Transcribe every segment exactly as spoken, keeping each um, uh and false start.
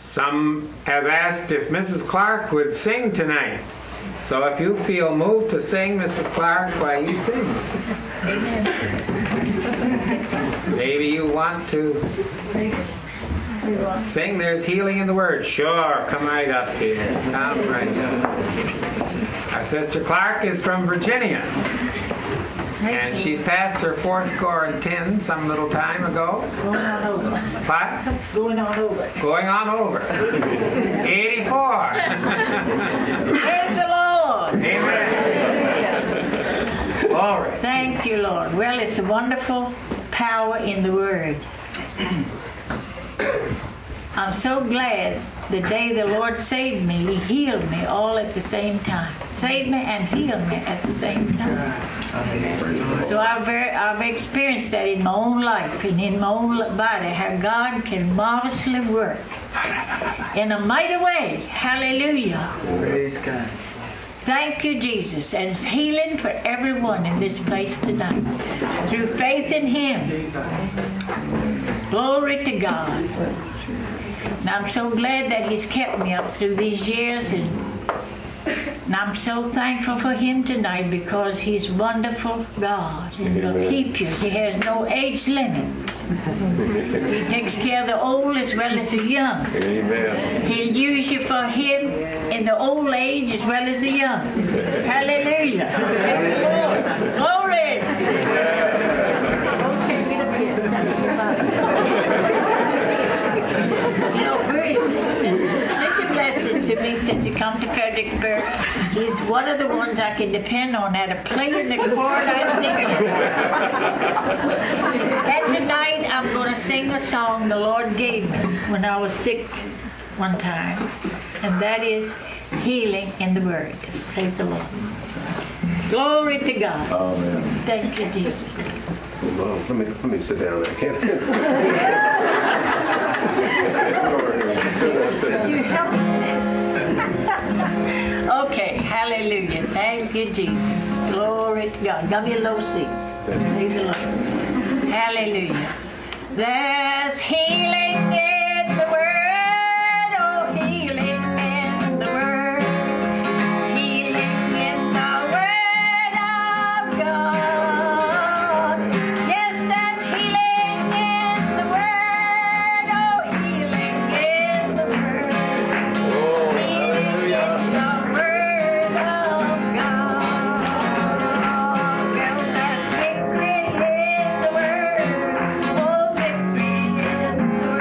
Some have asked if Missus Clark would sing tonight. So if you feel moved to sing, Missus Clark, why you sing. Amen. Maybe you want to sing There's Healing in the Word. Sure, come right up here. Come right up. Our sister Clark is from Virginia. And she's passed her four score and ten some little time ago. Going on over. What? Going on over. Going on over. eighty-four. Praise the Lord. Amen. All right. Thank you, Lord. Well, it's a wonderful power in the Word. I'm so glad the day the Lord saved me, He healed me all at the same time. Saved me and healed me at the same time. So I've, very, I've experienced that in my own life and in my own body, how God can marvelously work in a mighty way. Hallelujah. Praise God. Thank you, Jesus. And it's healing for everyone in this place tonight. Through faith in Him. Glory to God. And I'm so glad that He's kept me up through these years. And, and I'm so thankful for Him tonight because He's wonderful God. And He'll keep you. He has no age limit. He takes care of the old as well as the young. Amen. He'll use you for Him in the old age as well as the young. Hallelujah. Glory. Okay, get up here. That's the Bible. You know, Bert is such a blessing to me since he come to Fredericksburg. He's one of the ones I can depend on at a play in the chord I sing in. And tonight I'm going to sing a song the Lord gave me when I was sick one time. And that is Healing in the Word. Praise the Lord. Glory to God. Amen. Thank you, Jesus. Well, let me let me sit down there, can't I? You help me. Okay, hallelujah. Thank you, Jesus. Glory to God. W L O C. Praise the Lord. Hallelujah. There's healing in the Word. Oh, healing in the Word. Healing in the Word of God. Yes, that's healing in the Word. Oh, healing in the Word. Healing in the Word of God. Well, there's victory in the Word. Oh, victory in the Word.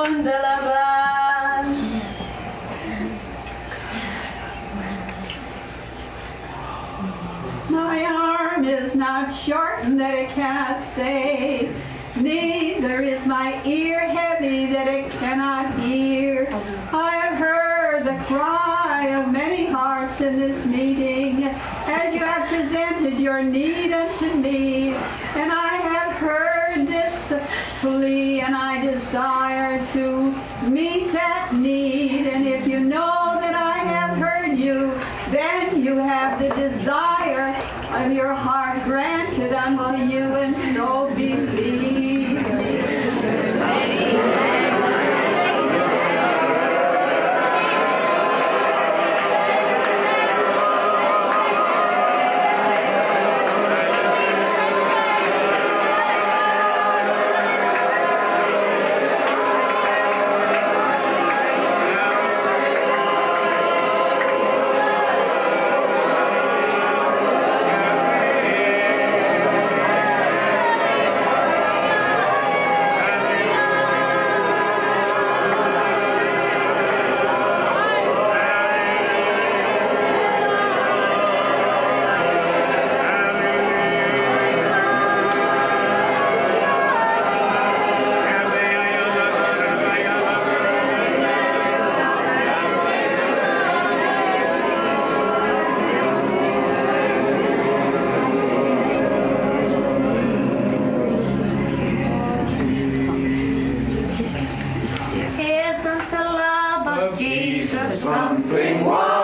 My arm is not shortened that it cannot save, neither is my ear heavy that it cannot hear. I have heard the cry of many hearts in this meeting, as you have presented your need unto me, and I have heard this plea, and I desire to meet that need. And if you know that I have heard you, then you have the desire of your heart granted unto you, and so believe. Isn't the love of Jesus Something wild.